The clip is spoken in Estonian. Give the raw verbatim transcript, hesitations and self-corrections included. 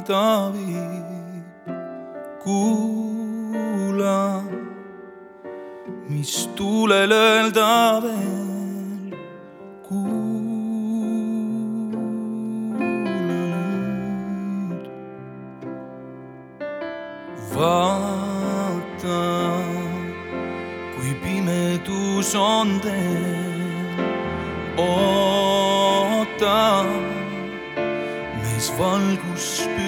ta viib. Kuula, mis tuulel öelda veel. Kuula nüüd. Vaata, kui pimedus on teel. Oota, mees valgus